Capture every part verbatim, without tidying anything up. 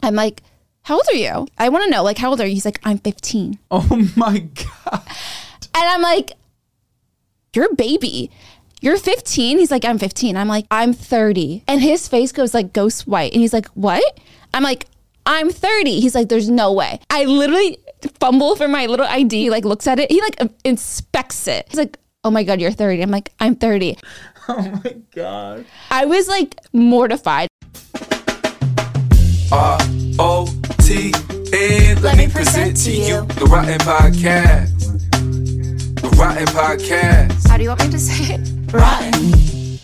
I'm like, how old are you? I want to know, like, how old are you? He's like, I'm fifteen. Oh my God. And I'm like, you're a baby. You're fifteen? He's like, I'm fifteen. I'm like, I'm thirty. And his face goes like ghost white. And he's like, what? I'm like, I'm thirty. He's like, there's no way. I literally fumble for my little I D, like looks at it. He like inspects it. He's like, oh my God, you're thirty. I'm like, I'm thirty. Oh my God. I was like mortified. R O T N, let me present to you the Rotten Podcast. The Rotten Podcast. How do you want me to say it? Rotten.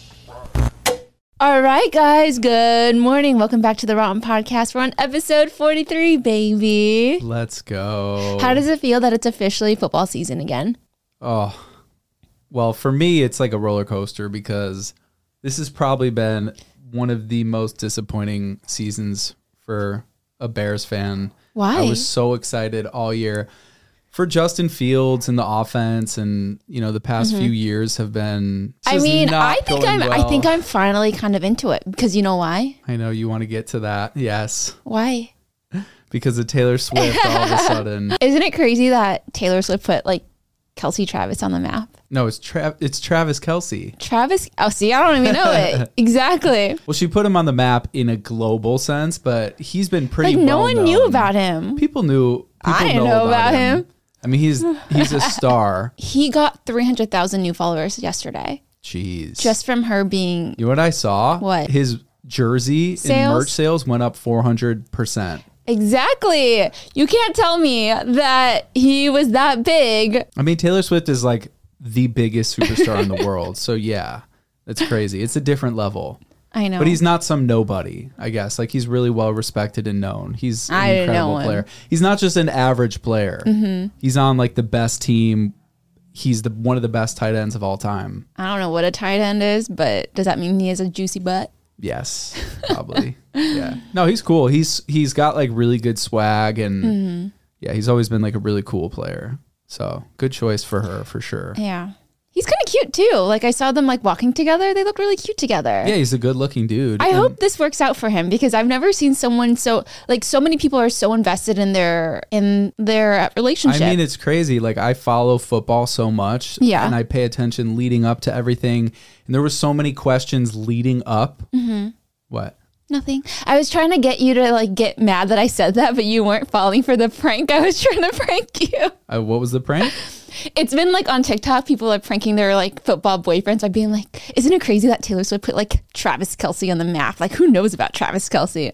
All right, guys. Good morning. Welcome back to the Rotten Podcast. We're on episode forty-three, baby. Let's go. How does it feel that it's officially football season again? Oh, well, for me, it's like a roller coaster because this has probably been one of the most disappointing seasons for a Bears fan. Why? I was so excited all year for Justin Fields and the offense, and you know the past mm-hmm. few years have been. I mean, I think I'm. Well. I think I'm finally kind of into it because you know why? I know you want to get to that. Yes. Why? Because of Taylor Swift. All of a sudden, isn't it crazy that Taylor Swift put like Kelsey Travis on the map? No, it's Tra- it's Travis Kelce. Travis. Oh, see, I don't even know it exactly. Well, she put him on the map in a global sense, but he's been pretty. Like no well one known. knew about him. People knew. People I didn't know, know about, about him. him. I mean, he's he's a star. He got three hundred thousand new followers yesterday. Jeez. Just from her being. You know what I saw? What? His jersey sales? and merch sales went up four hundred percent. Exactly. You can't tell me that he was that big. I mean, Taylor Swift is like the biggest superstar in the world. So yeah, it's crazy. It's a different level. I know. But he's not some nobody, I guess. Like he's really well respected and known. He's an I incredible know player. him. He's not just an average player. Mm-hmm. He's on like the best team. He's the one of the best tight ends of all time. I don't know what a tight end is, but does that mean he has a juicy butt? Yes, probably. Yeah. No, he's cool. He's he's got like really good swag and mm-hmm. yeah, he's always been like a really cool player. So good choice for her for sure. Yeah. He's kind of cute too. Like I saw them like walking together. They look really cute together. Yeah, he's a good looking dude. I and hope this works out for him because I've never seen someone so like so many people are so invested in their in their relationship. I mean, it's crazy. Like I follow football so much yeah. and I pay attention leading up to everything. And there were so many questions leading up. Mm-hmm. What? Nothing. I was trying to get you to like get mad that I said that, but you weren't falling for the prank. I was trying to prank you. Uh, what was the prank? It's been like on TikTok, people are pranking their like football boyfriends by being like, isn't it crazy that Taylor Swift put like Travis Kelce on the map? Like who knows about Travis Kelce?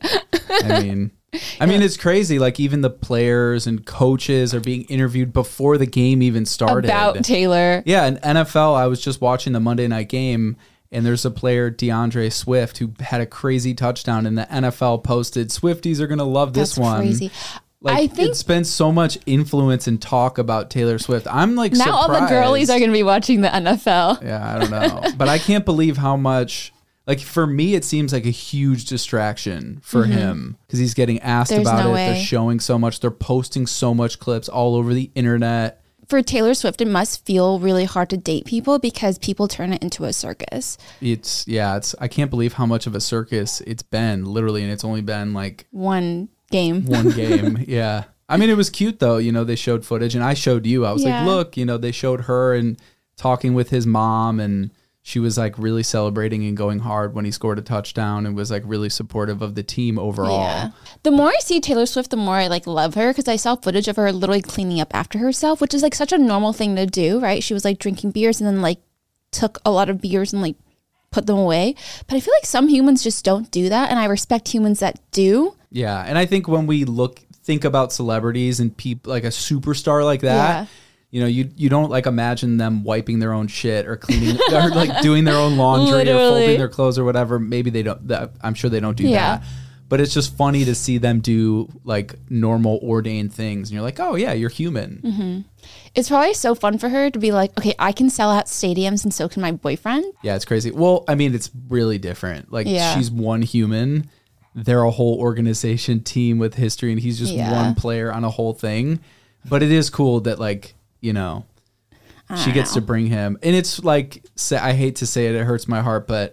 I mean, I mean, it's crazy. Like even the players and coaches are being interviewed before the game even started. About Taylor. Yeah. And N F L, I was just watching the Monday night game and there's a player, DeAndre Swift, who had a crazy touchdown and the N F L posted, Swifties are going to love this That's one. Crazy. Like, I think it's been so much influence and talk about Taylor Swift. I'm like now surprised. all the girlies are going to be watching the N F L. Yeah, I don't know. But I can't believe how much, like for me, it seems like a huge distraction for mm-hmm. him because he's getting asked There's about no it. way. They're showing so much. They're posting so much clips all over the internet. For Taylor Swift, it must feel really hard to date people because people turn it into a circus. It's, yeah, it's, I can't believe how much of a circus it's been, literally. And it's only been like one game. One game. Yeah. I mean, it was cute though. You know, they showed footage and I showed you. I was yeah. like, look, you know, they showed her and talking with his mom and she was like really celebrating and going hard when he scored a touchdown and was like really supportive of the team overall. Yeah. The more I see Taylor Swift, the more I like love her because I saw footage of her literally cleaning up after herself, which is like such a normal thing to do, right? She was like drinking beers and then like took a lot of beers and like put them away. But I feel like some humans just don't do that. And I respect humans that do. Yeah. And I think when we look, think about celebrities and people like a superstar like that, yeah. you know, you you don't like imagine them wiping their own shit or cleaning or like doing their own laundry Literally. or folding their clothes or whatever. Maybe they don't. That, I'm sure they don't do yeah. that. But it's just funny to see them do like normal ordained things. And you're like, oh yeah, you're human. Mm-hmm. It's probably so fun for her to be like, okay, I can sell out stadiums and so can my boyfriend. Yeah, it's crazy. Well, I mean, it's really different. Like yeah. she's one human. They're a whole organization team with history and he's just yeah. one player on a whole thing. But it is cool that like, you know, she gets know. to bring him. And it's like, I hate to say it, it hurts my heart, but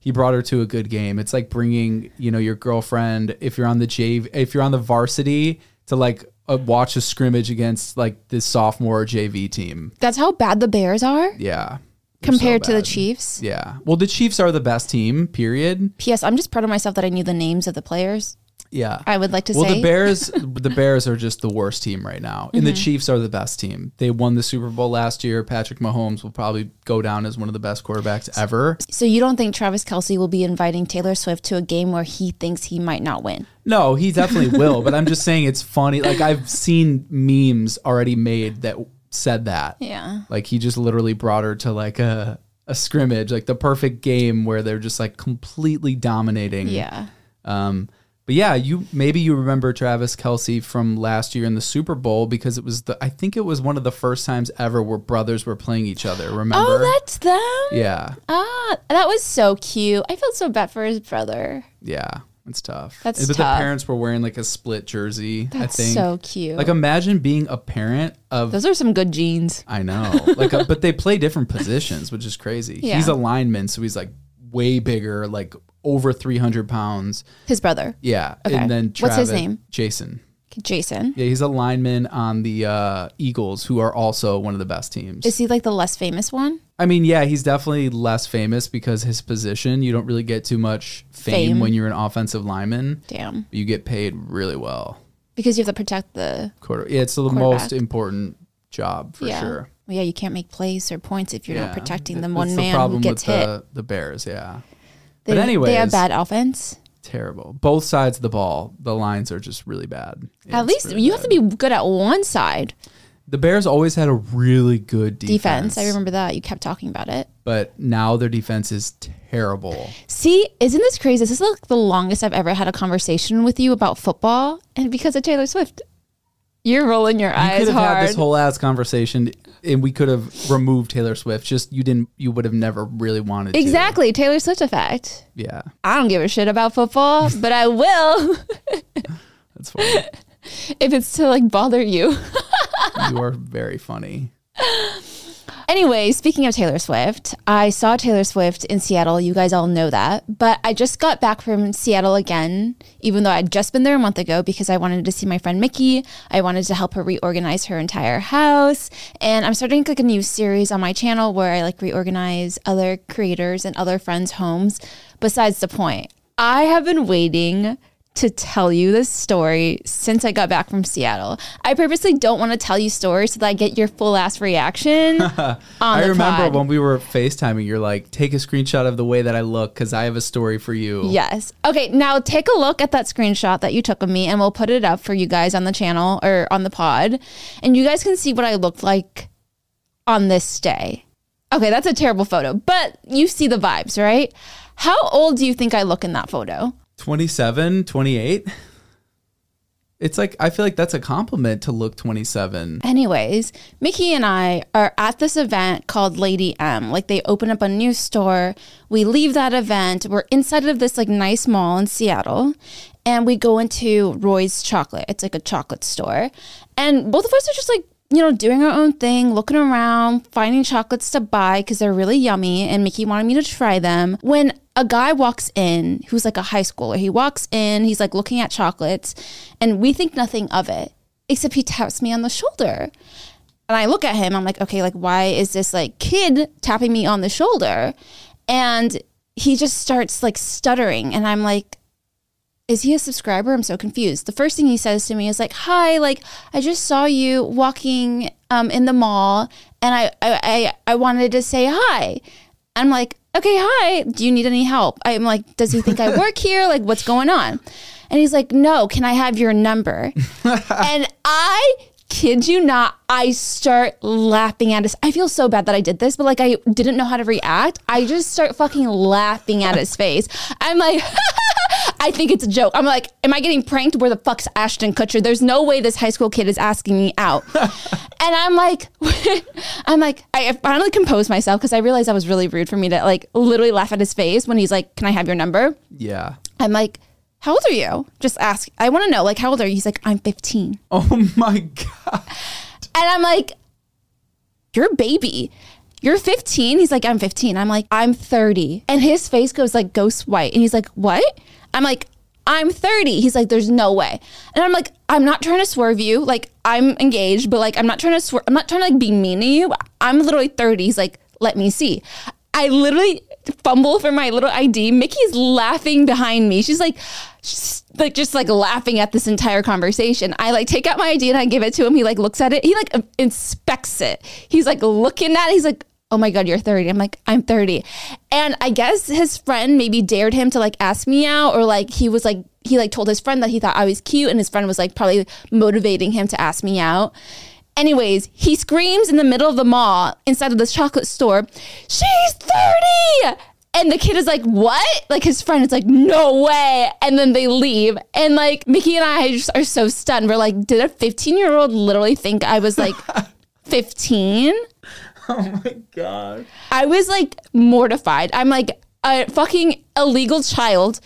he brought her to a good game. It's like bringing, you know, your girlfriend, if you're on the J V, if you're on the varsity, to like uh, watch a scrimmage against like this sophomore J V team. That's how bad the Bears are Yeah. They're compared so to the bad. Chiefs. Yeah. Well, the Chiefs are the best team, period. P S. I'm just proud of myself that I knew the names of the players. Yeah. I would like to well, say. the Bears, the Bears are just the worst team right now, and Mm-hmm. the Chiefs are the best team. They won the Super Bowl last year. Patrick Mahomes will probably go down as one of the best quarterbacks ever. So you don't think Travis Kelce will be inviting Taylor Swift to a game where he thinks he might not win? No, he definitely will. But I'm just saying it's funny. Like I've seen memes already made that said that. Yeah. Like he just literally brought her to like a a scrimmage, like the perfect game where they're just like completely dominating. Yeah. Um, But yeah, you maybe you remember Travis Kelce from last year in the Super Bowl because it was the I think it was one of the first times ever where brothers were playing each other. Remember? Oh, that's them? yeah, Ah, that was so cute. I felt so bad for his brother. yeah, it's tough. That's but tough. the parents were wearing like a split jersey. That's I think so cute. Like imagine being a parent of. Those are some good genes. I know, like, a, but they play different positions, which is crazy. Yeah. He's a lineman, so he's like way bigger, like over three hundred pounds. His brother, Yeah, Okay. and then What's his Travis- name? Jason. Jason. Yeah, he's a lineman on the uh, Eagles, who are also one of the best teams. Is he like the less famous one? I mean, yeah, he's definitely less famous because his position, you don't really get too much fame, Fame. when you're an offensive lineman. Damn. You get paid really well. Because you have to protect the Quarter, yeah, it's the Quarterback. most important job for yeah. sure. Well, yeah, you can't make plays or points if you're Yeah. not protecting the That's one the man problem who gets with hit. The, the Bears, yeah. They, but anyways, they have bad offense. Terrible. Both sides of the ball, the lines are just really bad. Yeah, At it's least really you bad. have to be good at one side. The Bears always had a really good defense. Defense. I remember that. You kept talking about it. But now their defense is terrible. See, isn't this crazy? This is like the longest I've ever had a conversation with you about football, and because of Taylor Swift. You're rolling your You eyes could have hard. had this whole ass conversation, and we could have removed Taylor Swift. Just you didn't. You would have never really wanted to. Exactly. Taylor Swift effect. Yeah, I don't give a shit about football, but I will that's funny. if it's to like bother you. You are very funny. Anyway, speaking of Taylor Swift, I saw Taylor Swift in Seattle. You guys all know that. But I just got back from Seattle again, even though I'd just been there a month ago because I wanted to see my friend Mickey. I wanted to help her reorganize her entire house. And I'm starting like a new series on my channel where I like reorganize other creators and other friends' homes. Besides the point, I have been waiting to tell you this story since I got back from Seattle. I purposely don't want to tell you stories so that I get your full ass reaction on I the remember pod. when we were FaceTiming, you're like, take a screenshot of the way that I look because I have a story for you. Yes. Okay, now take a look at that screenshot that you took of me and we'll put it up for you guys on the channel or on the pod. And you guys can see what I looked like on this day. Okay, that's a terrible photo, but you see the vibes, right? How old do you think I look in that photo? twenty-seven, twenty-eight. It's like, I feel like that's a compliment to look twenty-seven. Anyways, Mickey and I are at this event called Lady M. Like they open up a new store. We leave that event. We're inside of this like nice mall in Seattle and we go into Roy's Chocolate. It's like a chocolate store. And both of us are just like, you know, doing our own thing, looking around, finding chocolates to buy because they're really yummy. And Mickey wanted me to try them. When a guy walks in who's like a high schooler, he walks in, he's like looking at chocolates, and we think nothing of it, except he taps me on the shoulder. And I look at him, I'm like, okay, like, why is this like kid tapping me on the shoulder? And he just starts like stuttering. And I'm like, is he a subscriber? I'm so confused. The first thing he says to me is like, hi, like, I just saw you walking um, in the mall and I, I, I, I wanted to say hi. I'm like, okay, hi, do you need any help? I'm like, does he think I work here? Like, what's going on? And he's like, no, can I have your number? And I kid you not, I start laughing at his, I feel so bad that I did this, but like, I didn't know how to react. I just start fucking laughing at his face. I'm like, I think it's a joke. I'm like, am I getting pranked? Where the fuck's Ashton Kutcher? There's no way this high school kid is asking me out. And I'm like, I'm like, I finally composed myself because I realized that was really rude for me to like literally laugh at his face when he's like, can I have your number? Yeah. I'm like, how old are you? Just ask. I want to know, like, how old are you? He's like, I'm fifteen. Oh my God. And I'm like, you're a baby. you're fifteen? He's like, I'm fifteen. I'm like, I'm thirty. And his face goes like ghost white. And he's like, what? I'm like, I'm thirty. He's like, there's no way. And I'm like, I'm not trying to swerve you. Like, I'm engaged, but like, I'm not trying to swerve. I'm not trying to like be mean to you. I'm literally thirty. He's like, let me see. I literally fumble for my little I D. Mickey's laughing behind me. She's like, she's like just like laughing at this entire conversation. I like take out my I D and I give it to him. He like looks at it. He like inspects it. He's like looking at it. He's like, oh my God, you're thirty. I'm like, I'm thirty. And I guess his friend maybe dared him to like ask me out, or like he was like, he like told his friend that he thought I was cute, and his friend was like probably motivating him to ask me out. Anyways, he screams in the middle of the mall inside of this chocolate store, she's thirty! And the kid is like, what? Like his friend is like, no way. And then they leave. And like Mickey and I just are so stunned. We're like, did a fifteen year old literally think I was like fifteen? Oh my God. I was like mortified. I'm like, a fucking illegal child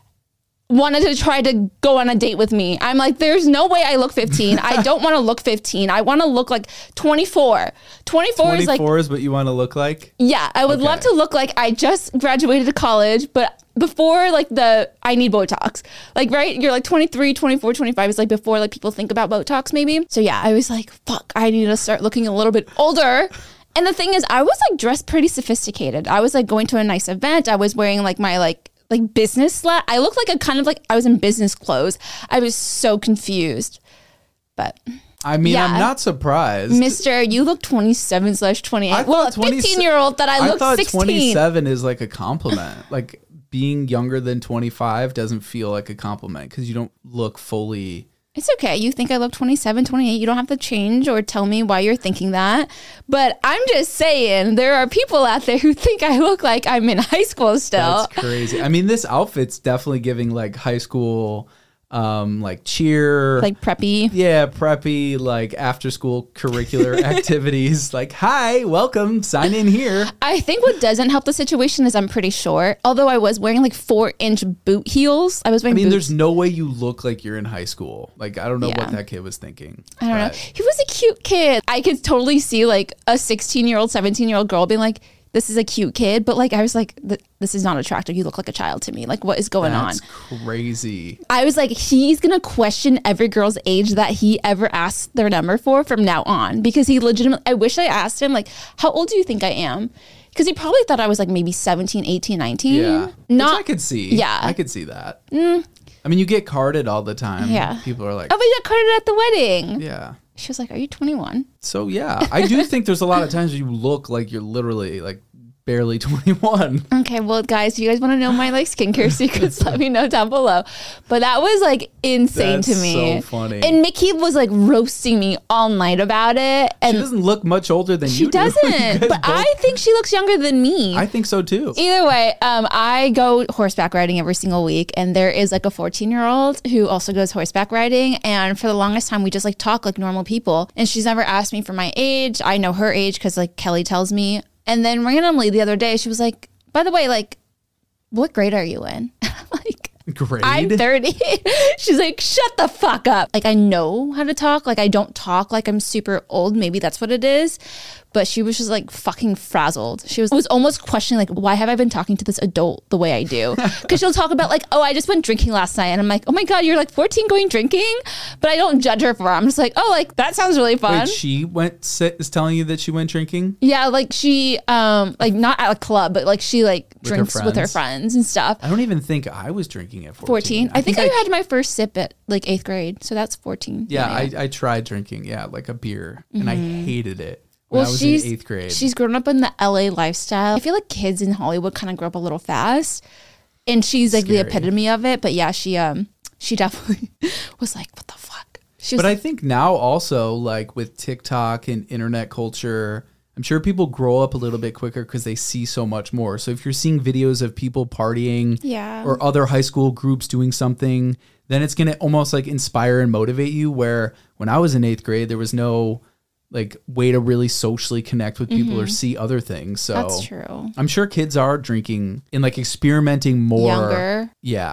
wanted to try to go on a date with me. I'm like, there's no way I look fifteen. I don't want to look fifteen. I want to look like twenty-four. twenty-four is like... twenty-four is what you want to look like? Yeah, I would Okay. love to look like I just graduated college, but before like the, I need Botox. Like, right? You're like twenty-three, twenty-four, twenty-five is like before like people think about Botox maybe. So yeah, I was like, fuck, I need to start looking a little bit older. And the thing is, I was like dressed pretty sophisticated. I was like going to a nice event. I was wearing like my like like business slat. I looked like a kind of like I was in business clothes. I was so confused. But I mean, yeah. I'm not surprised. Mister, you look twenty-seven slash twenty-eight. I Well, a thought twenty fifteen year old that I, I look thought sixteen. twenty-seven is like a compliment. Like being younger than twenty-five doesn't feel like a compliment because you don't look fully. It's okay. You think I look twenty-seven, twenty-eight. You don't have to change or tell me why you're thinking that. But I'm just saying, there are people out there who think I look like I'm in high school still. That's crazy. I mean, this outfit's definitely giving like high school, um, like cheer, Like preppy. yeah, preppy, like after school curricular activities. Like, hi, welcome, sign in here. I think what doesn't help the situation is I'm pretty short. Although I was wearing like four inch boot heels. I was I wearing mean, boots. there's no way you look like you're in high school. Like, I don't know Yeah. what that kid was thinking. I don't know. but- He was a cute kid. I could totally see like a sixteen year old, seventeen year old girl being like, this is a cute kid. But like, I was like, th- this is not attractive. You look like a child to me. Like, what is going That's on? crazy. I was like, he's going to question every girl's age that he ever asked their number for from now on. Because he legitimately, I wish I asked him, like, how old do you think I am? Because he probably thought I was like maybe seventeen, eighteen, nineteen. Yeah. Not, Which I could see. Yeah. I could see that. Mm. I mean, you get carded all the time. Yeah. People are like, oh, we got carded at the wedding. yeah. She was like, are you twenty-one? So, yeah, I do think there's a lot of times you look like you're literally like barely twenty-one. Okay, well, guys, if you guys want to know my like skincare secrets, let me know down below. But that was like insane That's to me. so funny. And Mickey was like roasting me all night about it. She And doesn't look much older than she you do. You doesn't. guys But both- I think she looks younger than me. I think so too. Either way, um, I go horseback riding every single week, and there is like a fourteen year old who also goes horseback riding. And for the longest time, we just like talk like normal people. And she's never asked me for my age. I know her age because like Kelly tells me. And then randomly the other day, she was like, by the way, like, what grade are you in? like, Grade? I'm thirty. She's like, shut the fuck up. Like, I know how to talk. Like, I don't talk like I'm super old. Maybe that's what it is. But she was just like fucking frazzled. She was, was almost questioning, like, why have I been talking to this adult the way I do? Because she'll talk about, like, oh, I just went drinking last night. And I'm like, oh my God, you're like fourteen going drinking? But I don't judge her for it. I'm just like, oh, like, that sounds really fun. Wait, she went sit, is telling you that she went drinking? Yeah, like she, um, like not at a club, but like she like With her drinks with her friends? friends and stuff. I don't even think I was drinking at fourteen. fourteen. I, think, I, had my first sip at like eighth grade, so that's fourteen. Yeah, I, I tried drinking, yeah, like a beer, and I hated it when Well, I was she's in eighth grade. she's grown up in the L A lifestyle. I feel like kids in Hollywood kind of grow up a little fast, and she's like the Scary. epitome of it. But yeah, she um she definitely was like, what the fuck? She was But I think now also, like with TikTok and internet culture, I'm sure people grow up a little bit quicker because they see so much more. So if you're seeing videos of people partying Yeah. or other high school groups doing something, then it's going to almost like inspire and motivate you. Where when I was in eighth grade, there was no like way to really socially connect with people or see other things. So that's true. I'm sure kids are drinking and like experimenting more. Younger. Yeah.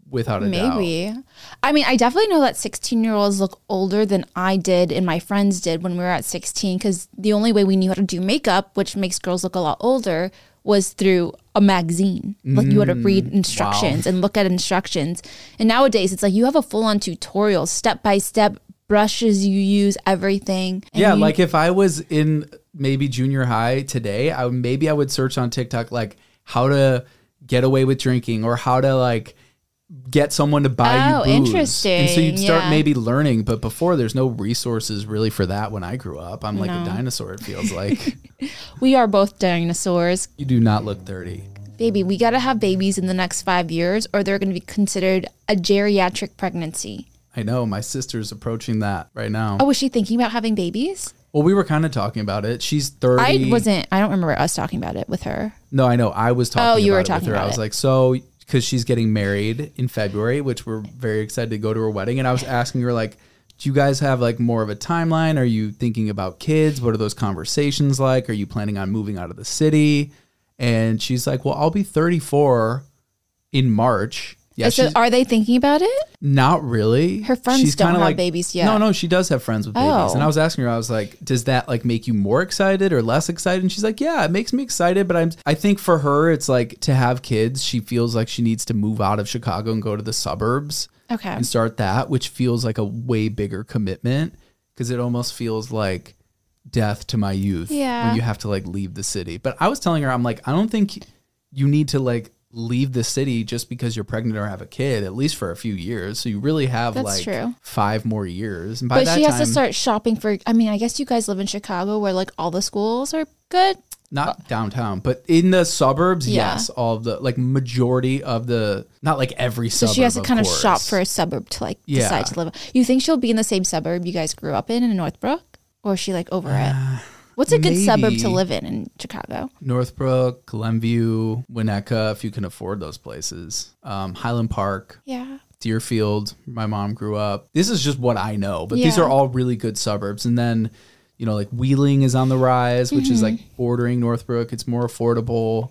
without a doubt. Maybe. I mean, I definitely know that sixteen-year-olds look older than I did and my friends did when we were at sixteen, because the only way we knew how to do makeup, which makes girls look a lot older, was through a magazine. Like you had to read instructions wow. and look at instructions. And nowadays, it's like you have a full-on tutorial, step-by-step, brushes you use, everything. And Yeah, you- like if I was in maybe junior high today, I would, maybe I would search on TikTok like how to get away with drinking or how to like get someone to buy Oh, you booze. interesting. And so you'd start Yeah. maybe learning, but before there's no resources really for that. When I grew up, I'm like No. a dinosaur, it feels like. we are both dinosaurs. You do not look thirty. Baby, we got to have babies in the next five years or they're going to be considered a geriatric pregnancy. I know, my sister's approaching that right now. Oh, was she thinking about having babies? Well, we were kind of talking about it. She's thirty. I wasn't, I don't remember us talking about it with her. No, I know. I was talking Oh, you about were it talking with her. I about was it. like, so, because she's getting married in February, which we're very excited to go to her wedding. And I was asking her, like, do you guys have like more of a timeline? Are you thinking about kids? What are those conversations like? Are you planning on moving out of the city? And she's like, well, I'll be thirty-four in March. Yeah, so she's are they thinking about it? not really. Her friends She's don't kinda have like, babies yet. No, no, she does have friends with babies. Oh. And I was asking her, I was like, does that like make you more excited or less excited? And she's like, yeah, it makes me excited. But I'm, I think for her, it's like to have kids, she feels like she needs to move out of Chicago and go to the suburbs Okay. and start that, which feels like a way bigger commitment because it almost feels like death to my youth Yeah. when you have to like leave the city. But I was telling her, I'm like, I don't think you need to like leave the city just because you're pregnant or have a kid, at least for a few years. So you really have That's like true. five more years. And by But that she has time, to start shopping for, I mean, I guess you guys live in Chicago where like all the schools are good. not downtown, but in the suburbs, Yeah. yes, all of the like majority of the, not like every So suburb. she has to of kind of course. shop for a suburb to like Yeah. decide to live. You think she'll be in the same suburb you guys grew up in in Northbrook? Or is she like over it? What's a good suburb to maybe. live in in Chicago? Northbrook, Glenview, Winnetka, if you can afford those places. Um, Highland Park, Yeah. Deerfield, my mom grew up. This is just what I know, but these Yeah. are all really good suburbs. And then, you know, like Wheeling is on the rise, which is Mm-hmm. like bordering Northbrook. It's more affordable.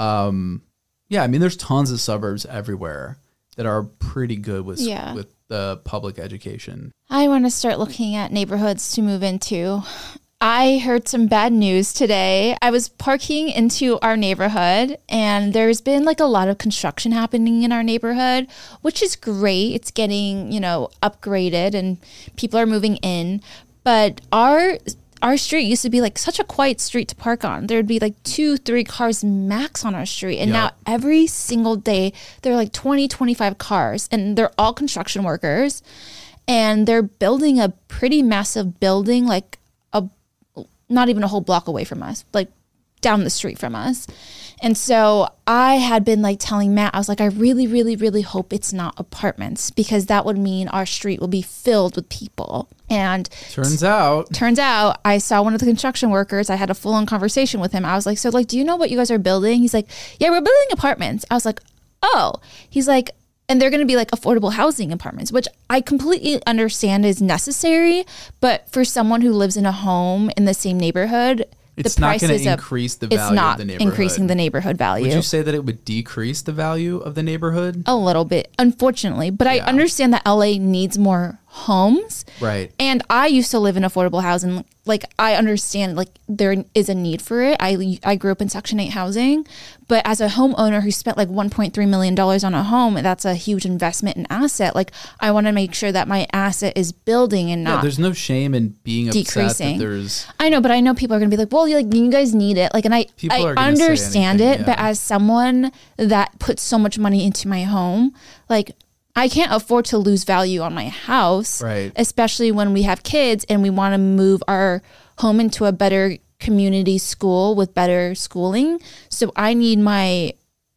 Um, yeah, I mean, there's tons of suburbs everywhere that are pretty good with Yeah. with the public education. I want to start looking at neighborhoods to move into. I heard some bad news today. I was parking into our neighborhood and there's been like a lot of construction happening in our neighborhood, which is great. It's getting, you know, upgraded and people are moving in. But our our street used to be like such a quiet street to park on. There'd be like two, three cars max on our street. And Yeah. now every single day there are like twenty, twenty-five cars and they're all construction workers. And they're building a pretty massive building, like a not even a whole block away from us, like down the street from us. And so I had been like telling Matt, I was like, I really, really, really hope it's not apartments because that would mean our street will be filled with people. And Turns out, turns out I saw one of the construction workers. I had a full on conversation with him. I was like, so like, do you know what you guys are building? He's like, yeah, we're building apartments. I was like, oh, he's like, and they're going to be like affordable housing apartments, which I completely understand is necessary. But for someone who lives in a home in the same neighborhood, it's the not price going is to a- increase the it's value not of the neighborhood. increasing the neighborhood value. Would you say that it would decrease the value of the neighborhood? A little bit, unfortunately. But I Yeah. understand that L A needs more homes. Right. And I used to live in affordable housing. Like, I understand, like, there is a need for it. I, I grew up in Section eight housing. But as a homeowner who spent like one point three million dollars on a home, that's a huge investment and asset. Like, I want to make sure that my asset is building and Yeah, not there's no shame in being upset decreasing. that there's I know, but I know people are going to be like, well, like, you guys need it. Like, and I, People I are gonna say understand anything, it, but yeah. as someone that puts so much money into my home, like, I can't afford to lose value on my house, Right. especially when we have kids and we want to move our home into a better community school with better schooling. So I need my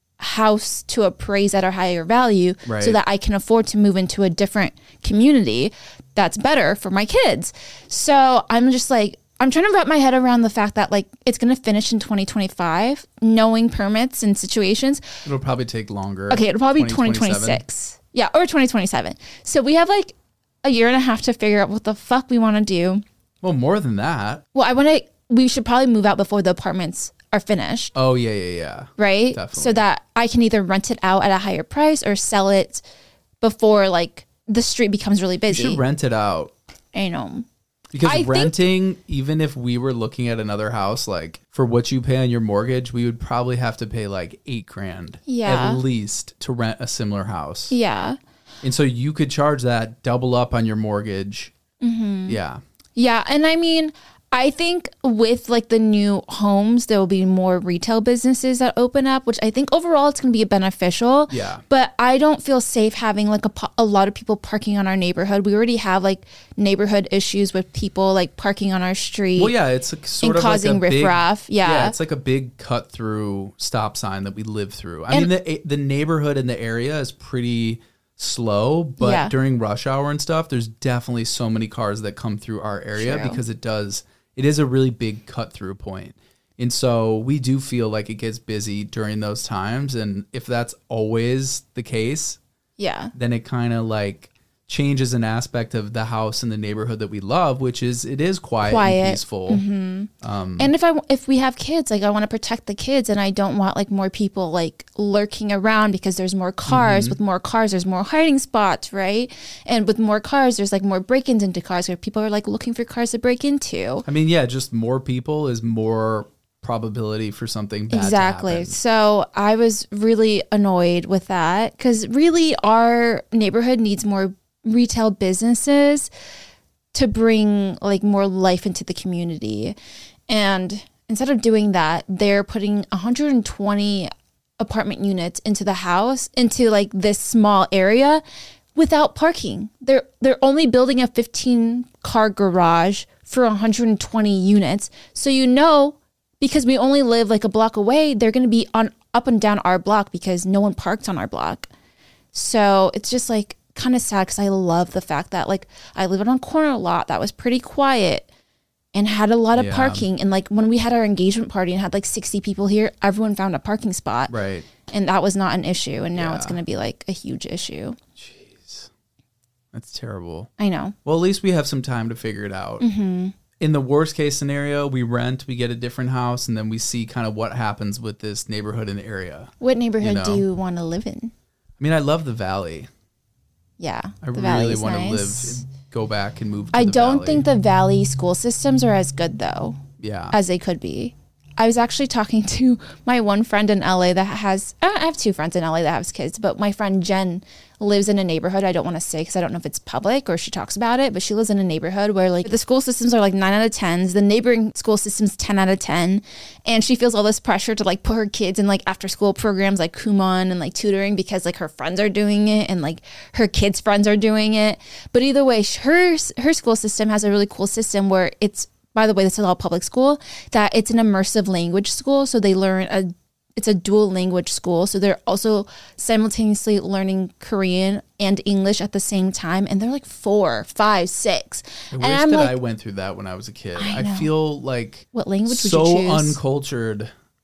house to appraise at a higher value Right. so that I can afford to move into a different community that's better for my kids. So I'm just like, I'm trying to wrap my head around the fact that like it's going to finish in twenty twenty-five, knowing permits and situations. it'll probably take longer. Okay, it'll probably be twenty twenty twenty-seven. twenty-six. Yeah, or twenty twenty-seven. So we have like a year and a half to figure out what the fuck we want to do. Well, more than that. Well, I want to, we should probably move out before the apartments are finished. Oh yeah, yeah, yeah. Right? Definitely. So that I can either rent it out at a higher price or sell it before like the street becomes really You busy. should rent it out. I know. Because I think- renting, even if we were looking at another house, like for what you pay on your mortgage, we would probably have to pay like eight grand Yeah. at least to rent a similar house. Yeah. And so you could charge that double up on your mortgage. Mm-hmm. Yeah. Yeah. And I mean, I think with like the new homes, there will be more retail businesses that open up, which I think overall it's going to be beneficial. Yeah. But I don't feel safe having like a, po- a lot of people parking on our neighborhood. We already have like neighborhood issues with people like parking on our street. Well, yeah, it's like sort And of causing like a big, riffraff. Yeah. yeah, it's like a big cut through stop sign that we live through. I And- mean, the the neighborhood in the area is pretty slow, but Yeah. during rush hour and stuff, there's definitely so many cars that come through our area True. because it does. It is a really big cut through point. And so we do feel like it gets busy during those times. And if that's always the case, Yeah. then it kind of like changes an aspect of the house and the neighborhood that we love, which is it is quiet, Quiet. and peaceful. Um, And if I if we have kids, like I want to protect the kids, and I don't want like more people like lurking around because there's more cars. Mm-hmm. With more cars, there's more hiding spots, right? And with more cars, there's like more break-ins into cars where people are like looking for cars to break into. I mean, yeah, just more people is more probability for something bad Exactly. to happen. So I was really annoyed with that because really our neighborhood needs more retail businesses to bring like more life into the community. And instead of doing that, they're putting one hundred twenty apartment units into the house, into like this small area without parking. They're they're only building a fifteen car garage for one hundred twenty units. So you know, because we only live like a block away, they're going to be on up and down our block because no one parks on our block. So it's just like kind of sad because I love the fact that like I live on a corner lot that was pretty quiet and had a lot of Yeah. parking. And like when we had our engagement party and had like sixty people here, everyone found a parking spot. Right. And that was not an issue. And now it's Yeah. going to be like a huge issue. Jeez. That's terrible. I know. Well, at least we have some time to figure it out. Mm-hmm. In the worst case scenario, we rent, we get a different house, and then we see kind of what happens with this neighborhood and area. What neighborhood You do know. you want to live in? I mean, I love the valley. Yeah. I the really valley's want to nice. live, and go back and move to I the don't valley. think the valley school systems are as good though Yeah. as they could be. I was actually talking to my one friend in L A that has, I have two friends in L A that have kids, but my friend Jen lives in a neighborhood. I don't want to say because I don't know if it's public or she talks about it, but she lives in a neighborhood where like the school systems are like nine out of tens. The neighboring school system's ten out of ten. And she feels all this pressure to like put her kids in like after school programs like Kumon and like tutoring because like her friends are doing it and like her kids' friends are doing it. But either way, her, her school system has a really cool system where it's, by the way, this is all public school, that it's an immersive language school. So they learn a, it's a dual language school. So they're also simultaneously learning Korean and English at the same time. And they're like four, five, six. I and wish I'm that like, I went through that when I was a kid. I I, know. feel like what language would so you choose? uncultured.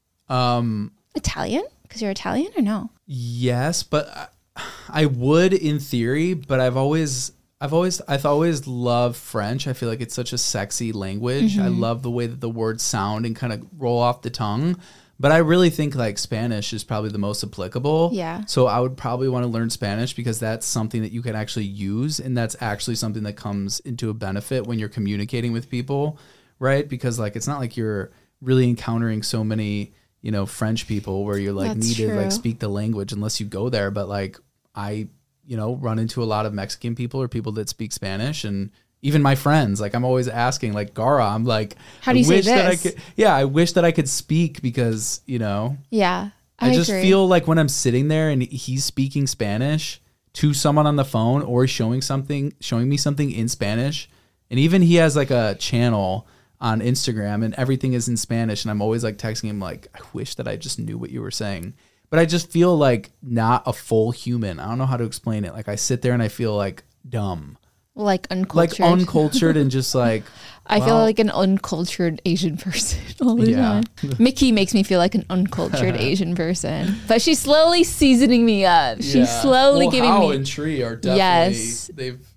Um, Italian? Because you're Italian or no? yes, but I, I would in theory, but I've always I've always I've always loved French. I feel like it's such a sexy language. Mm-hmm. I love the way that the words sound and kind of roll off the tongue. But I really think like Spanish is probably the most applicable. Yeah. So I would probably want to learn Spanish because that's something that you can actually use, and that's actually something that comes into a benefit when you're communicating with people, right? Because like it's not like you're really encountering so many, you know, French people where you're like That's need to true. like speak the language unless you go there. But like I, you know, run into a lot of Mexican people or people that speak Spanish, and even my friends, like I'm always asking, like Gara, I'm like, How do you I say wish that I this? could, yeah, I wish that I could speak because, you know, Yeah. I, I, just agree. feel like when I'm sitting there and he's speaking Spanish to someone on the phone or showing something, showing me something in Spanish, and even he has like a channel on Instagram and everything is in Spanish, and I'm always like texting him like, I wish that I just knew what you were saying. But I just feel like not a full human. I don't know how to explain it. Like I sit there and I feel like dumb. like uncultured. Like uncultured and just like I feel well, like an uncultured Asian person all the Yeah. time. Mickey makes me feel like an uncultured Asian person, but she's slowly seasoning me up. She's slowly well, giving Hao me. and Tree are definitely Yes. they've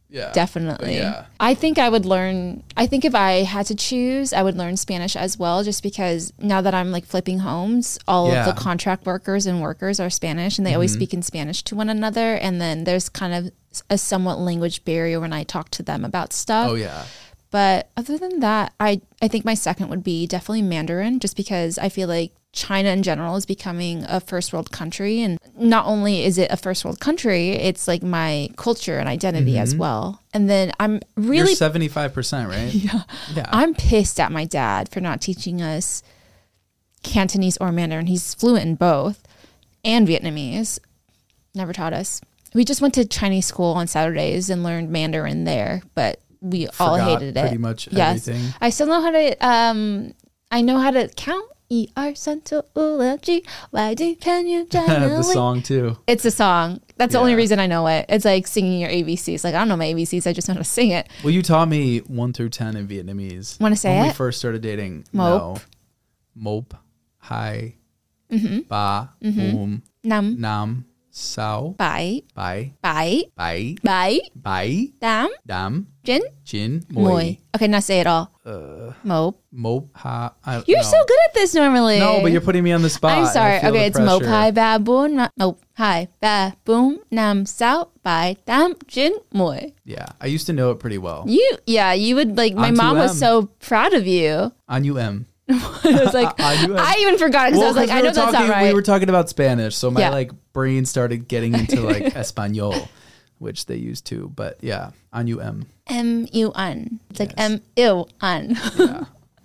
Yeah. Definitely. Yeah. I think I would learn, I think if I had to choose, I would learn Spanish as well, just because now that I'm like flipping homes, all Yeah. of the contract workers and workers are Spanish and they always speak in Spanish to one another. And then there's kind of a somewhat language barrier when I talk to them about stuff. Oh, yeah. But other than that, I, I think my second would be definitely Mandarin, just because I feel like China in general is becoming a first world country. And not only is it a first world country, it's like my culture and identity as well. And then I'm really... You're seventy-five percent, right? Yeah. Yeah. I'm pissed at my dad for not teaching us Cantonese or Mandarin. He's fluent in both, and Vietnamese. Never taught us. We just went to Chinese school on Saturdays and learned Mandarin there, but we all Forgot hated it. pretty much yes. everything. I still know how to, um, I know how to count. E R cento U L G Y D can you The song, too. It's a song. That's the only Yeah. reason I know it. It's like singing your A B Cs. Like, I don't know my A B Cs. I just know how to sing it. Well, you taught me one through ten in Vietnamese. Wanna say when we it? first started dating. Mop. No. Mop. Hai. Mm-hmm. Ba. Boom. Nam, Nam. Sao. bai, Bai. bai, Bai. bai, Bai. dam, Dam. jin, Jin. moi. Moi. Okay, now say it all. Uh, Mope. Mop. Ha. I, You're no. so good at this normally. No, but you're putting me on the spot. I'm and I sorry. feel Okay, the it's mope, pressure. hai, ba, boon, ma- mope, hai, ba, boom, nam, sao, bai, dam, jin, moi. Yeah. I used to know it pretty well. You, yeah, you would like, my On mom two was M. so proud of you. On U M. I was like, On U M. I even forgot it because I was like, 'cause I we know were that's talking, not right. We were talking about Spanish, so my Yeah. like brain started getting into like Espanol, which they use too. But yeah, on U M. M U N. It's like Yes. M U N. Yeah.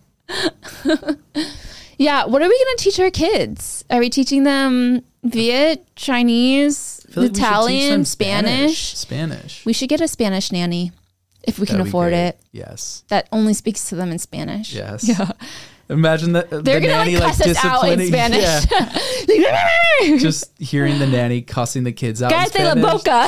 Yeah. What are we going to teach our kids? Are we teaching them Viet, Chinese, I feel like we should teach Italian, them Spanish? Spanish. We should get a Spanish nanny if we can That'd be afford great. it. Yes. That only speaks to them in Spanish. Yes. Yeah. Imagine that the They're gonna nanny like like, cuss us out in disciplining. Spanish. Yeah. Just hearing the nanny cussing the kids out. Guys in de la Spanish. boca.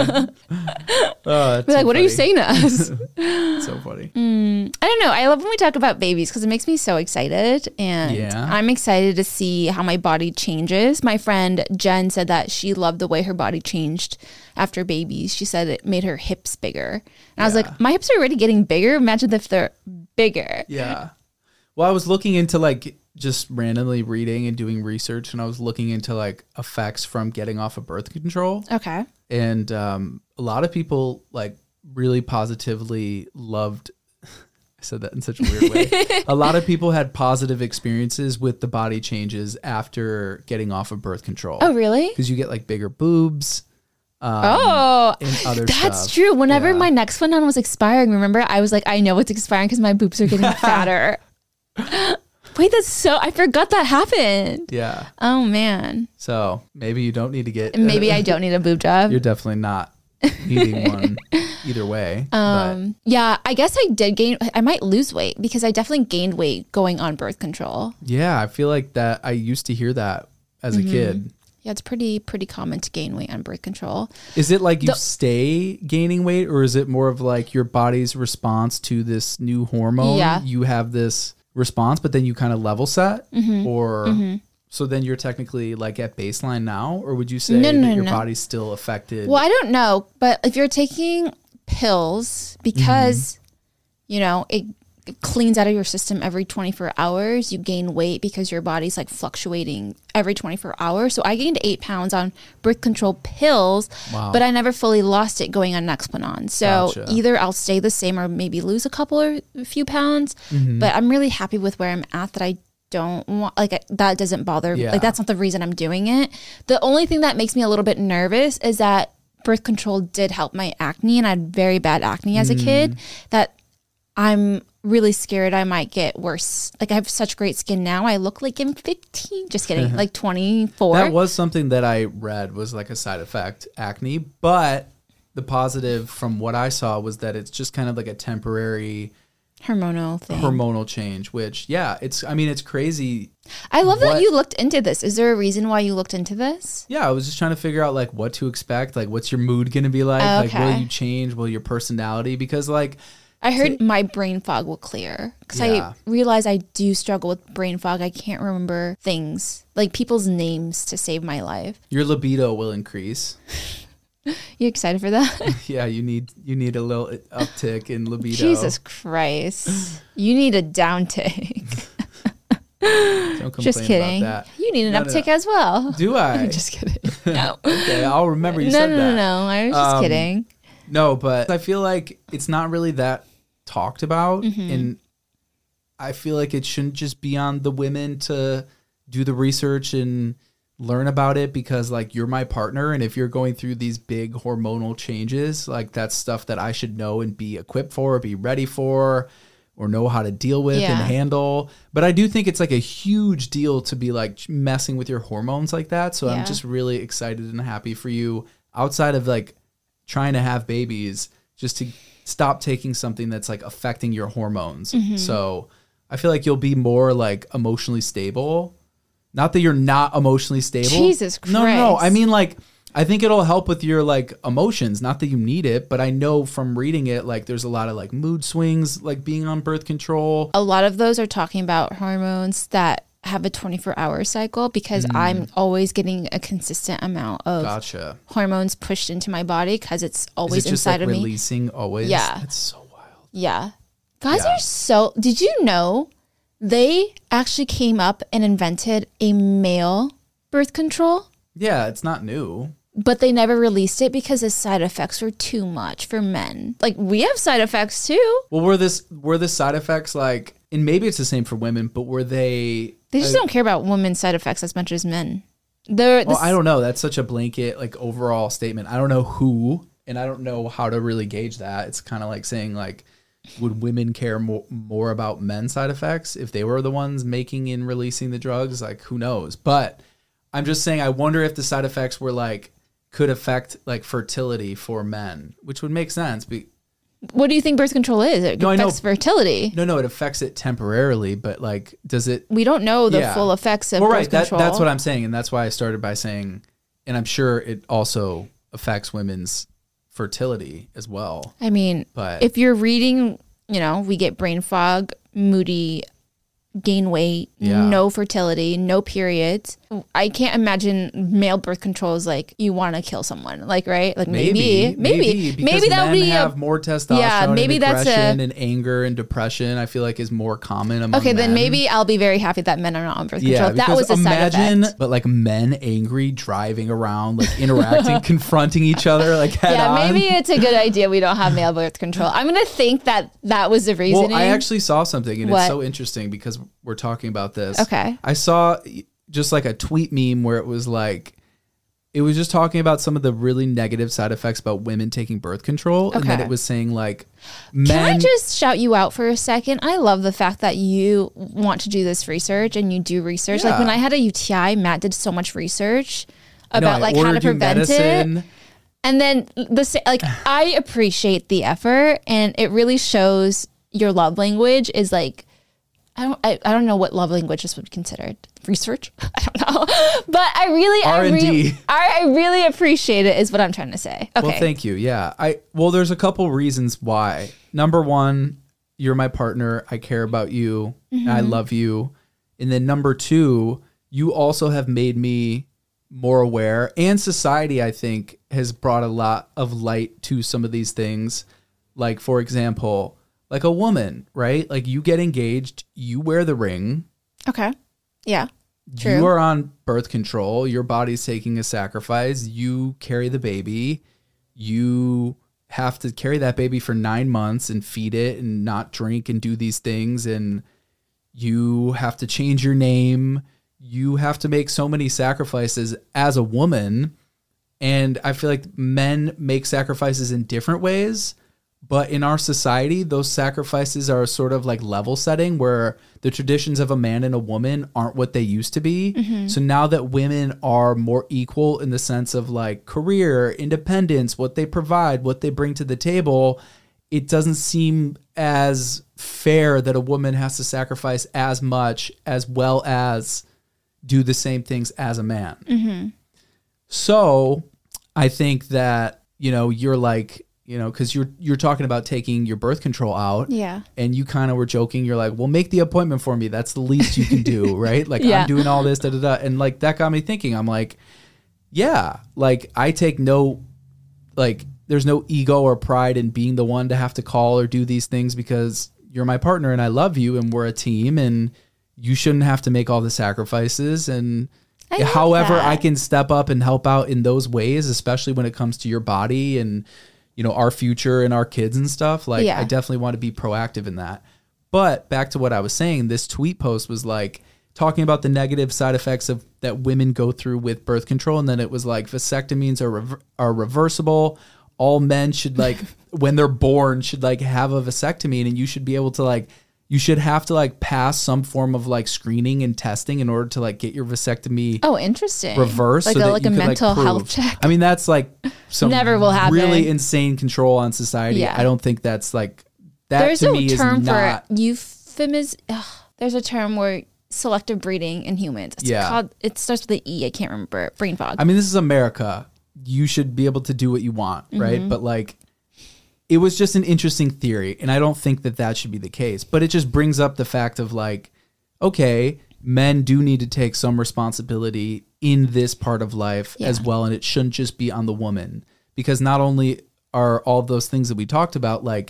Yeah. Oh, We're like, what are you saying to us? So funny. I don't know. I love when we talk about babies because it makes me so excited. And Yeah. I'm excited to see how my body changes. My friend Jen said that she loved the way her body changed after babies. She said it made her hips bigger. And I was Yeah. like, my hips are already getting bigger. Imagine if they're bigger. Yeah. Well, I was looking into like just randomly reading and doing research, and I was looking into like effects from getting off of birth control. Okay. And um, a lot of people like really positively loved. I said that in such a weird way. A lot of people had positive experiences with the body changes after getting off of birth control. Oh, really? Because you get like bigger boobs. Um, Oh, and other that's stuff. true. Whenever Yeah. my next one on was expiring, remember, I was like, I know it's expiring because my boobs are getting fatter. Wait, that's so, I forgot that happened. Yeah. Oh, man. So maybe you don't need to get. Maybe I don't need a boob job. You're definitely not needing one either way. Um, yeah, I guess I did gain, I might lose weight because I definitely gained weight going on birth control. but yeah, I feel like that. I used to hear that as Mm-hmm. a kid. Yeah, it's pretty, pretty common to gain weight on birth control. Is it like you The- stay gaining weight, or is it more of like your body's response to this new hormone? Yeah. You have this response, but then you kind of level set, Mm-hmm. or so then you're technically like at baseline now, or would you say No, no, that your no. body's still affected? Well, I don't know, but if you're taking pills because, you know, it, it cleans out of your system every twenty-four hours, you gain weight because your body's like fluctuating every twenty-four hours. So I gained eight pounds on birth control pills, Wow. but I never fully lost it going on Nexplanon. So Gotcha. either I'll stay the same or maybe lose a couple or a few pounds, Mm-hmm. but I'm really happy with where I'm at that I don't want, like that doesn't bother Yeah. like that's not the reason I'm doing it. The only thing that makes me a little bit nervous is that birth control did help my acne, and I had very bad acne as a Mm. kid that I'm really scared I might get worse. Like I have such great skin now. I look like I'm fifteen. Just kidding. Like twenty-four. That was something that I read was like a side effect, acne, but the positive from what I saw was that it's just kind of like a temporary hormonal thing. hormonal change, which yeah, it's I mean it's crazy. I love what- that you looked into this. Is there a reason why you looked into this? Yeah, I was just trying to figure out like what to expect, like what's your mood going to be like, like will Okay. you change, will your personality, because like I heard my brain fog will clear because Yeah. I realize I do struggle with brain fog. I can't remember things like people's names to save my life. your libido will increase. You excited for that? Yeah, you need you need a little uptick in libido. Jesus Christ. You need a downtake. Don't complain Just kidding. about that. You need an No, no, uptick no. as well. Do I? Just kidding. No. Okay, I'll remember you no, said no, that. no, no. I was just Um, kidding. No, but I feel like it's not really that talked about. Mm-hmm. And I feel like it shouldn't just be on the women to do the research and learn about it, because like you're my partner. And if you're going through these big hormonal changes, like that's stuff that I should know and be equipped for, be ready for, or know how to deal with Yeah. and handle. But I do think it's like a huge deal to be like messing with your hormones like that. So Yeah. I'm just really excited and happy for you, outside of like trying to have babies, just to stop taking something that's like affecting your hormones. Mm-hmm. So I feel like you'll be more like emotionally stable. Not that you're not emotionally stable. Jesus No, no, no. Christ. I mean, like, I think it'll help with your like emotions. Not that you need it, but I know from reading it, like there's a lot of like mood swings, like being on birth control. A lot of those are talking about hormones that have a twenty-four hour cycle, because I'm always getting a consistent amount of Gotcha. hormones pushed into my body because it's Is always it just inside like of me. releasing always? Yeah. That's so wild. Yeah. Guys Yeah. are so. Did you know they actually came up and invented a male birth control, Yeah, it's not new. but they never released it because the side effects were too much for men? Like, we have side effects too. Well, were this were the side effects like, and maybe it's the same for women, but were they? They just uh, don't care about women's side effects as much as men. They're, Well, this, I don't know. That's such a blanket, like overall statement. I don't know who, and I don't know how to really gauge that. It's kind of like saying, like, would women care more, more about men's side effects if they were the ones making and releasing the drugs? Like, who knows? But I'm just saying, I wonder if the side effects were like could affect like fertility for men, which would make sense. Be- What do you think birth control is? It No, I know. affects fertility. no, no, it affects it temporarily, but like, does it? We don't know the Yeah. full effects of Well, birth right. That, control. that's what I'm saying, and that's why I started by saying, and I'm sure it also affects women's fertility as well. I mean, But if you're reading, you know, we get brain fog, moody, gain weight, Yeah. no fertility, no periods. I can't imagine male birth control is like you want to kill someone, like, right? Like maybe, maybe, maybe, because that would men be have a, more testosterone. Yeah, maybe and that's a- aggression and anger and depression. I feel like is more common among okay. Then men. maybe I'll be very happy that men are not on birth control. Yeah, If that because was a side imagine, effect. but like men angry, driving around, like interacting, confronting each other, like head Yeah, on. maybe it's a good idea we don't have male birth control. I'm gonna think that that was the reasoning. Well, I actually saw something, and What? it's so interesting because we're talking about this. Okay. I saw just like a tweet meme where it was like, it was just talking about some of the really negative side effects about women taking birth control, and then Okay. it was saying like, Can I men. just shout you out for a second? I love the fact that you want to do this research and you do research. Like Yeah. when I had a U T I, Matt did so much research I know, about I like how to ordered you prevent it. medicine. And then the sa- like I appreciate the effort, and it really shows your love language is like I don't I, I don't know what love language this would be considered. Research? I don't know. But I really I R and D. really I, I really appreciate it is what I'm trying to say. Okay. Well, thank you. Yeah. I well, there's a couple reasons why. Number one, you're my partner. I care about you. Mm-hmm. I love you. And then number two, you also have made me more aware, and society, I think, has brought a lot of light to some of these things. Like, for example, like a woman, right? Like you get engaged, you wear the ring. Okay. Yeah. True. You are on birth control. Your body's taking a sacrifice. You carry the baby. You have to carry that baby for nine months and feed it and not drink and do these things. And you have to change your name. You have to make so many sacrifices as a woman. And I feel like men make sacrifices in different ways. But in our society, those sacrifices are sort of like level setting where the traditions of a man and a woman aren't what they used to be. Mm-hmm. So now that women are more equal in the sense of like career, independence, what they provide, what they bring to the table, it doesn't seem as fair that a woman has to sacrifice as much as well as do the same things as a man. Mm-hmm. So I think that, you know, you're like, you know, because you're you're talking about taking your birth control out. Yeah. And you kind of were joking. You're like, well, make the appointment for me. That's the least you can do, right? Like, Yeah. I'm doing all this, da da da. And like, that got me thinking. I'm like, yeah, like, I take no like there's no ego or pride in being the one to have to call or do these things because you're my partner and I love you and we're a team and you shouldn't have to make all the sacrifices. And I love however that. I can step up and help out in those ways, especially when it comes to your body and, you know, our future and our kids and stuff. Like Yeah. I definitely want to be proactive in that. But back to what I was saying, this tweet post was like talking about the negative side effects of that women go through with birth control. And then it was like vasectomies are, rever- are reversible. All men should like, when they're born, should like have a vasectomy, and you should be able to like, you should have to like pass some form of like screening and testing in order to like get your vasectomy Oh, interesting. reversed. Like so a, that like you a could, mental like, prove. health check. I mean, that's like some Never will happen. really insane control on society. Yeah. I don't think that's like, that There's to a me term is not. for euphemism. Ugh, there's a term where selective breeding in humans. It's Yeah. called, it starts with an E. I can't remember. Brain fog. I mean, this is America. You should be able to do what you want, right? Mm-hmm. But like, it was just an interesting theory, and I don't think that that should be the case. But it just brings up the fact of like, okay, men do need to take some responsibility in this part of life Yeah. as well, and it shouldn't just be on the woman, because not only are all those things that we talked about, like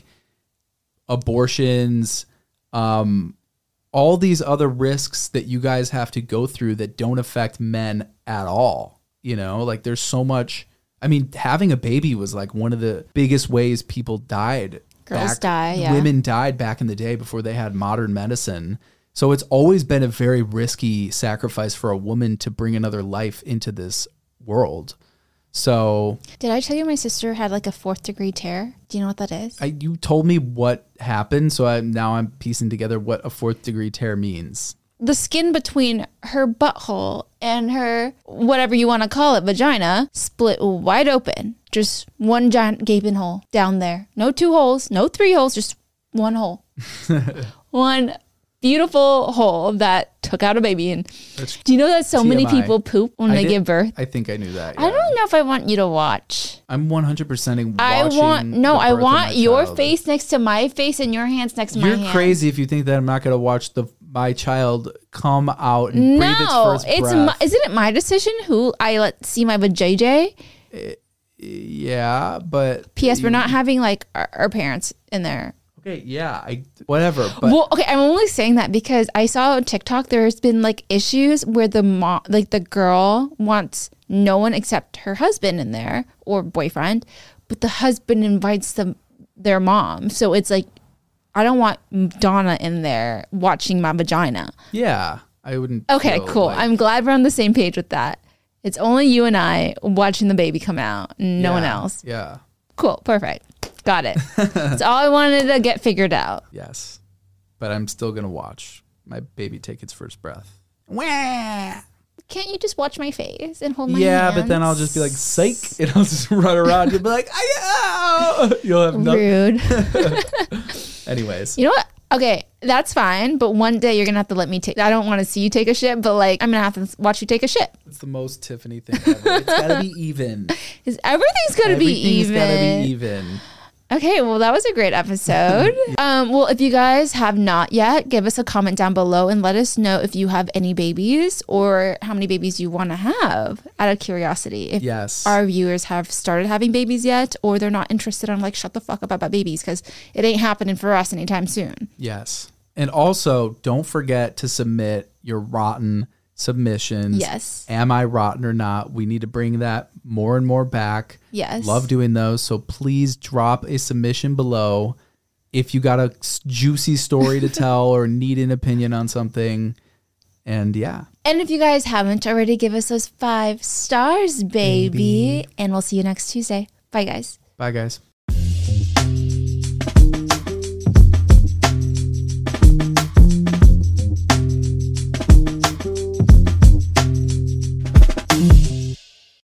abortions, um, all these other risks that you guys have to go through that don't affect men at all. You know, like there's so much. I mean, having a baby was like one of the biggest ways people died. Girls die, yeah. Women died back in the day before they had modern medicine. So it's always been a very risky sacrifice for a woman to bring another life into this world. So Did I tell you my sister had like a fourth degree tear? Do you know what that is? I, you told me what happened, so I, now I'm piecing together what a fourth degree tear means. The skin between her butthole and her, whatever you want to call it, vagina, split wide open. Just one giant gaping hole down there. No two holes, no three holes, just one hole. One beautiful hole that took out a baby. And That's do you know that so many T M I. people poop when I they did- give birth? I think I knew that. I yeah. don't know if I want you to watch. I'm one hundred percent watching. I want, no, the I birth of my want your child. face next to my face and your hands next to my You're hands. crazy if you think that I'm not going to watch the my child come out and breathe its No, first it's breath. my, isn't it my decision who I let see my vajayjay? Yeah, but P S. We're not having like our, our parents in there. okay. Yeah, I whatever. But Well, okay, I'm only saying that because I saw on TikTok there's been like issues where the mom, like the girl wants no one except her husband in there or boyfriend, but the husband invites them their mom. So it's like I don't want Donna in there watching my vagina. yeah, I wouldn't. Okay, feel cool. like- I'm glad we're on the same page with that. It's only you and I watching the baby come out, no one yeah, else. Yeah. Cool, perfect. Got it. That's all I wanted to get figured out. Yes, but I'm still gonna watch my baby take its first breath. Wah! Can't you just watch my face and hold my Yeah, hands? but then I'll just be like, psych, and I'll just run around. You'll be like, "Ayo!" You'll have nothing. Rude. Anyways, You know what? Okay, that's fine. But one day you're gonna have to let me take. I don't want to see you take a shit, but like I'm gonna have to watch you take a shit. it's the most Tiffany thing ever. It's gotta be even. 'Cause everything's gonna be Everything's even. gotta be even. Okay, well, that was a great episode. um, well, if you guys have not yet, give us a comment down below and let us know if you have any babies or how many babies you want to have out of curiosity. If Yes. our viewers have started having babies yet or they're not interested, I'm like, shut the fuck up about babies because it ain't happening for us anytime soon. Yes. And also, don't forget to submit your rotten submissions. Yes. Am I rotten or not? We need to bring that more and more back. Yes. Love doing those. So please drop a submission below if you got a s- juicy story to tell or need an opinion on something. And yeah. And if you guys haven't already, give us those five stars, baby. And we'll see you next Tuesday. Bye, guys. Bye, guys.